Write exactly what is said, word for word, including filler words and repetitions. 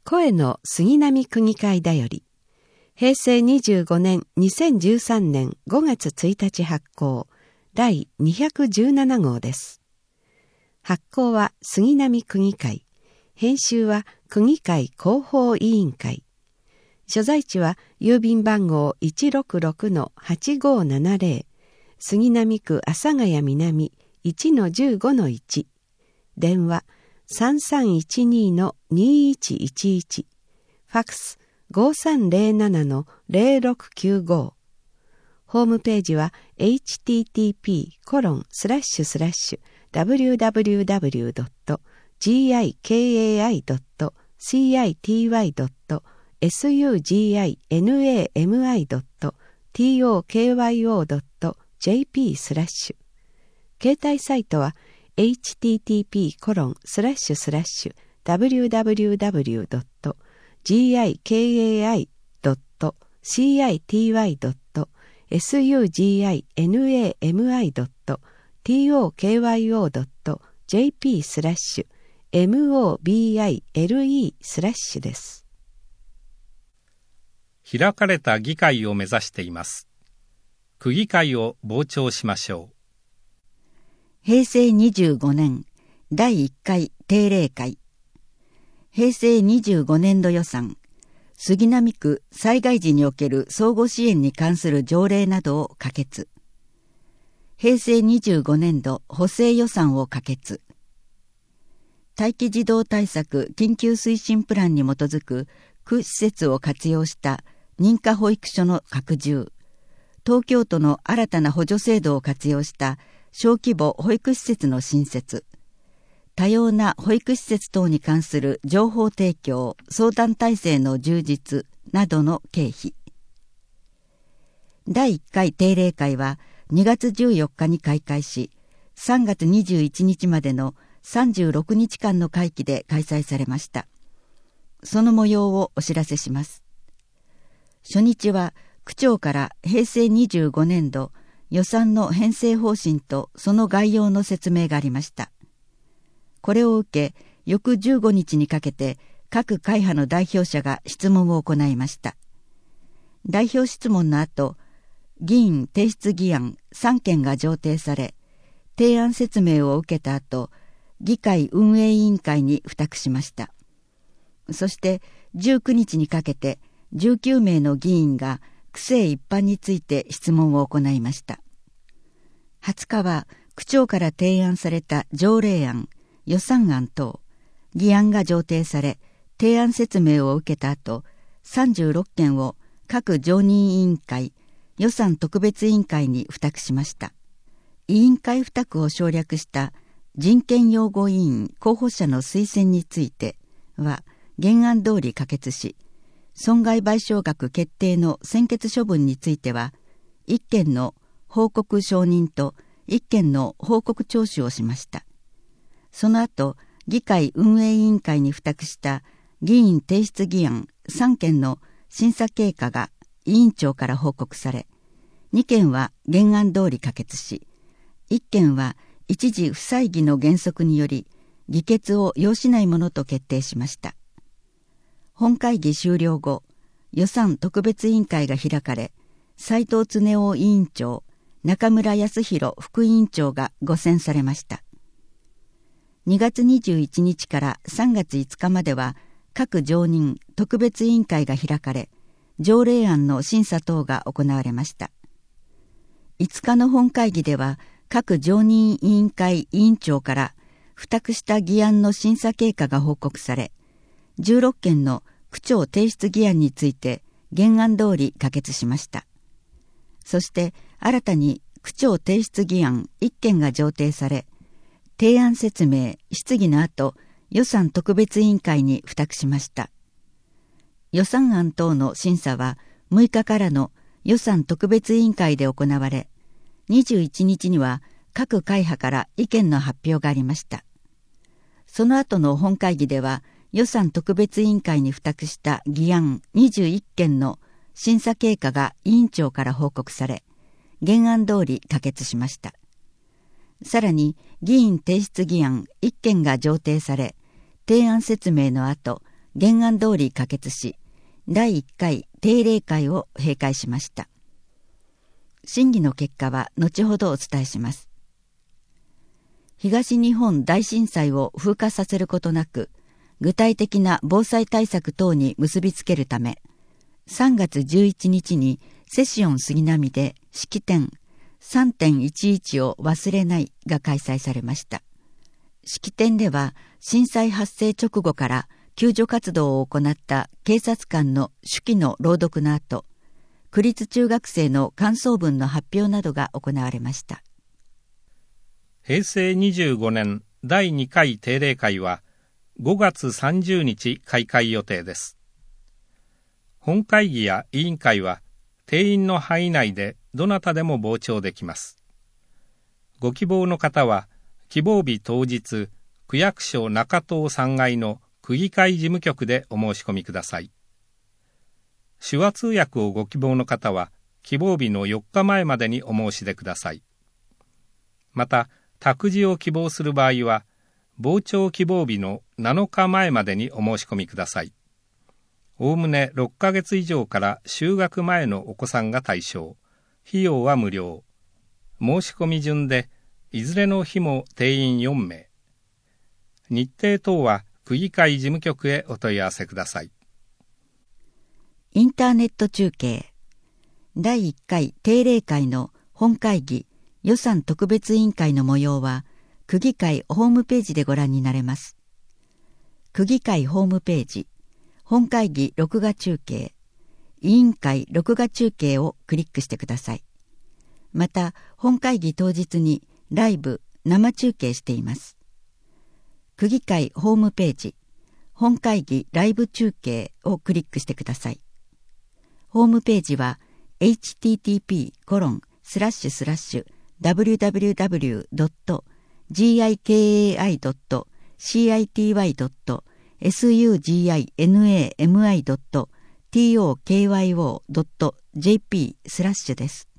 声の杉並区議会だより、平成にじゅうごねんにせんじゅうさんねんごがつついたち発行、だいにひゃくじゅうなな号です。発行は杉並区議会、編集は区議会広報委員会。所在地は郵便番号 いちろくろくのはちごーななぜろ、杉並区阿佐ヶ谷南 いちのじゅうごのいち、電話 さんさんいちにのにいちいちいち、ファックス ごさんぜろななのぜろろくきゅうご。ホームページは エイチティーティーピーコロンスラッシュスラッシュダブリューダブリューダブリュードットジーアイケーエーアイドットシーアイティーワイドットエスユージーアイエヌエーエムアイドットティーオーケーワイオードットジェーピースラッシュ。携帯サイトは エイチティーティーピーコロンスラッシュスラッシュダブリューダブリューダブリュードットジーアイケーエーアイドットシーアイティーワイドットエスユージーアイエヌエーエムアイドットティーオーケーワイオードットジェーピースラッシュエムオービーアイエルイースラッシュです。 開かれた議会を目指しています。区議会を傍聴しましょう。 平成にじゅうごねんだいいっかい定例会。平成にじゅうごねんど予算、杉並区災害時における相互支援に関する条例などを可決。平成にじゅうごねんど補正予算を可決。待機児童対策緊急推進プランに基づく区施設を活用した認可保育所の拡充。東京都の新たな補助制度を活用した小規模保育施設の新設。多様な保育施設等に関する情報提供、相談体制の充実などの経費。だいいっかい定例会はにがつじゅうよっかに開会し、さんがつにじゅういちにちまでのさんじゅうろくにちかんの会期で開催されました。その模様をお知らせします。初日は区長から平成にじゅうごねんど予算の編成方針とその概要の説明がありました。これを受け、翌じゅうごにちにかけて各会派の代表者が質問を行いました。代表質問の後、議員提出議案さんけんが上呈され、提案説明を受けた後、議会運営委員会に付託しました。そしてじゅうくにちにかけてじゅうきゅうめいの議員が区政一般について質問を行いました。はつかは区長から提案された条例案、予算案等、議案が上呈され、提案説明を受けた後、さんじゅうろっけんを各常任委員会、予算特別委員会に付託しました。委員会付託を省略した人権擁護委員候補者の推薦については原案通り可決し、損害賠償額決定の専決処分についてはいっけんの報告承認といっけんの報告徴収をしました。その後、議会運営委員会に付託した議員提出議案さんけんの審査経過が委員長から報告され、にけんは原案通り可決し、いっけんは一時不採議の原則により議決を要しないものと決定しました。本会議終了後、予算特別委員会が開かれ、斉藤恒夫委員長、中村康弘副委員長がご選されました。にがつにじゅういちにちからさんがついつかまでは各常任特別委員会が開かれ、条例案の審査等が行われました。いつかの本会議では各常任委員会委員長から付託した議案の審査経過が報告され、じゅうろっけんの区長提出議案について原案通り可決しました。そして新たに区長提出議案いっけんが上呈され、提案説明、質疑の後、予算特別委員会に付託しました。予算案等の審査はむいかからの予算特別委員会で行われ、にじゅういちにちには各会派から意見の発表がありました。その後の本会議では、予算特別委員会に付託した議案にじゅういっけんの審査経過が委員長から報告され、原案通り可決しました。さらに議員提出議案いっけんが上呈され、提案説明の後、 原案通り可決し、だいいっかい定例会を閉会しました。審議の結果は後ほどお伝えします。東日本大震災を風化させることなく、具体的な防災対策等に結びつけるため、さんがつじゅういちにちにセシオン杉並で式典 さんてんいちいち を忘れないが開催されました。式典では震災発生直後から救助活動を行った警察官の手記の朗読の後、区立中学生の感想文の発表などが行われました。 へいせいにじゅうごねんだいにかい定例会はごがつさんじゅうにち開会予定です。本会議や委員会は定員の範囲内でどなたでも傍聴できます。ご希望の方は希望日当日、区役所中東さんがいの区議会事務局でお申し込みください。手話通訳をご希望の方は希望日のよっかまえまでにお申し出ください。また、託児を希望する場合は、傍聴希望日のなのかまえまでにお申し込みください。おおむねろっかげつ以上から就学前のお子さんが対象。費用は無料。申し込み順で、いずれの日も定員よんめい。日程等は区議会事務局へお問い合わせください。 インターネット中継だいいっかい定例会の本会議予算特別委員会の模様は区議会ホームページでご覧になれます。区議会ホームページ本会議録画中継委員会録画中継をクリックしてください。また本会議当日にライブ生中継しています。区議会ホームページ本会議ライブ中継をクリックしてください。ホームページは エイチティーティーピーコロンスラッシュスラッシュダブリューダブリューダブリュードットギカイドットシーアイティーワイドットエスユージーアイエヌエーエムアイドットトーキョードットジェーピースラッシュです。